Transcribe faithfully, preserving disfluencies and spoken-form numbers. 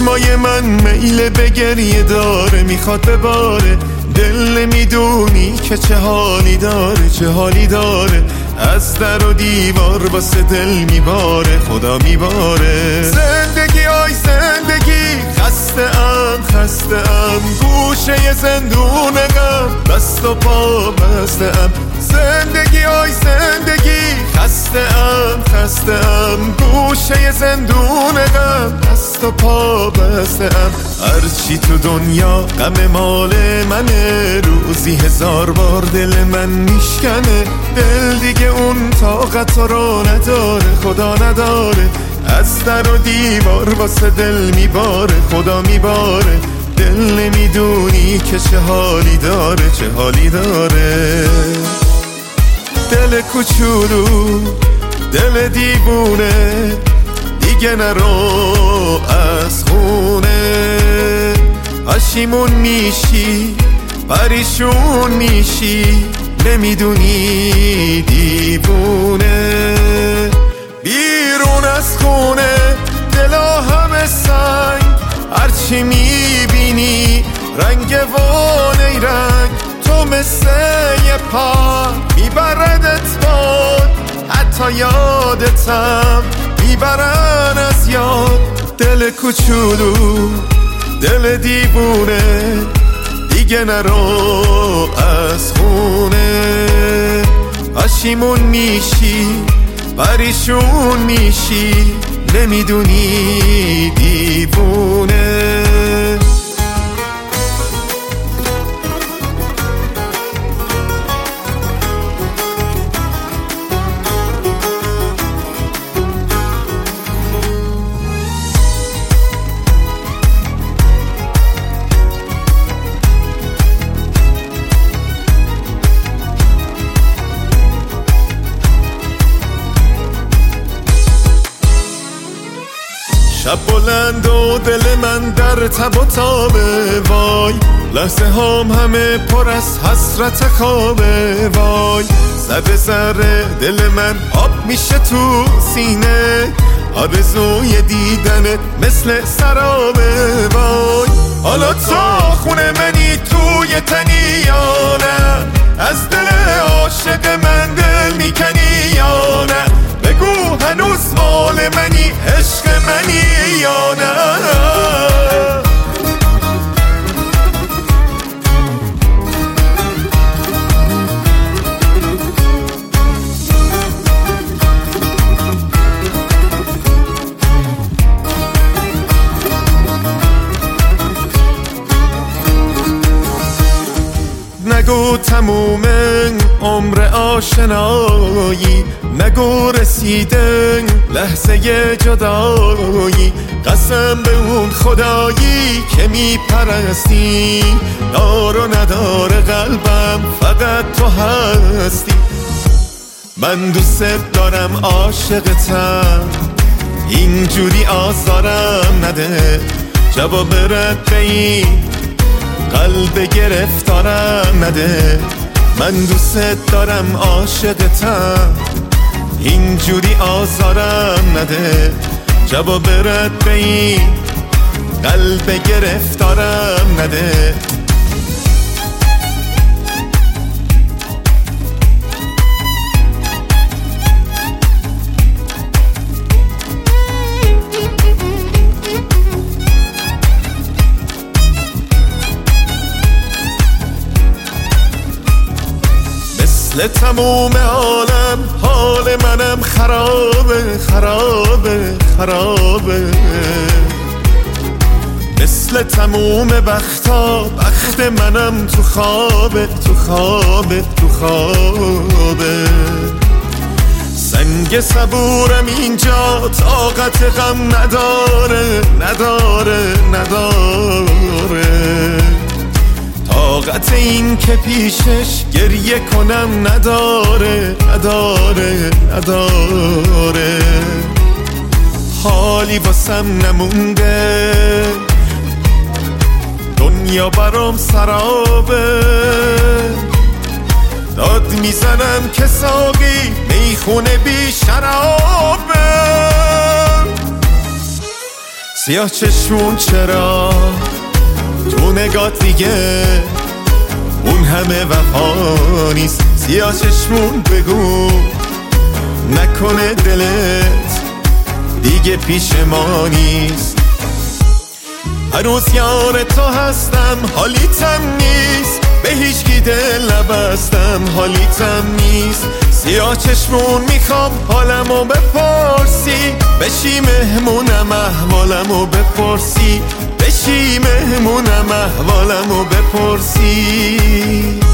چشمای من میل به گریه داره، میخواد بباره. دل نمیدونی که چه حالی داره، چه حالی داره. از در و دیوار واسه دل میباره، خدا میباره. زندگی آی زندگی، خسته ام خسته ام، گوشه زندون غم، دست و پا بسته ام. زندگی آی زندگی، خسته ام خسته ام، گوشه زندون غم، دست و پا بسته ام. هرچی تو دنیا غم مال منه، روزی هزار بار دل من میشکنه. دل دیگه اون طاقت رو نداره، خدا نداره. از در و دیوار واسه دل میباره، خدا میباره. دل نمیدونی که چه حالی داره، چه حالی داره. دل کوچولو، دل دیوونه، دیگه نرو از خونه. پشیمون میشی، پریشون میشی، نمیدونی دیوونه. بیرون از خونه دلا همه سنگ، هرچی میبینی رنگ و نیرنگ. تو مثل یه پا میبردت باد، حتی یادتم میبرن از یاد. دل کوچولو، دل دیوونه، دیگه نرو از خونه. پشیمون میشی، پریشون میشی، نمیدونی دیوونه. شب بلند و دل من در تب و تابه، وای. لحظه هام همه پر از حسرت خوابه، وای. ذره ذره دل من آب میشه تو سینه، آرزوی دیدنت مثل سرابه، وای. حالا تا خونه منی توی تنی یا نه، از دل عاشق من دل میکنی یا نه. بگو هنوز مال منی، عشق منی یا نه. نگو تموم عمر آشنایی، نگو رسیدن لحظه جدایی. قسم به اون خدایی که میپرستی، دار و ندار قلبم فقط تو هستی. من دوست دارم، عاشقتم، اینجوری آزارم نده. جواب رد به این قلب گرفتارم نده. من دوست دارم، عاشقتم، اینجوری آزارم نده. جواب رد به این قلب گرفتارم نده. مثل تموم عالم حال منم خرابه، خرابه، خرابه. مثل تموم بختا بخت منم تو خوابه، تو خوابه، تو خوابه. سنگ صبورم اینجا طاقت غم نداره، نداره، نداره. طاقت این که پیشش گریه کنم نداره، نداره، نداره. حالی واسم نمونده، دنیا برام سرابه. داد میزنم که ساقی میخونه بی شرابه. سیاه چشمون چرا تو نگات دیگه اون همه وفا نیست؟ سیاه چشمون بگو نکنه دلت دیگه پیش ما نیست. هنوز یار تو هستم حالیتم نیست، به هیچکی دل نبستم حالیتم نیست. سیاه چشمون میخوام حالمو بپرسی، بشی مهمونم احوالمو بپرسی، بشی مهمونم احوالمو بپرسی.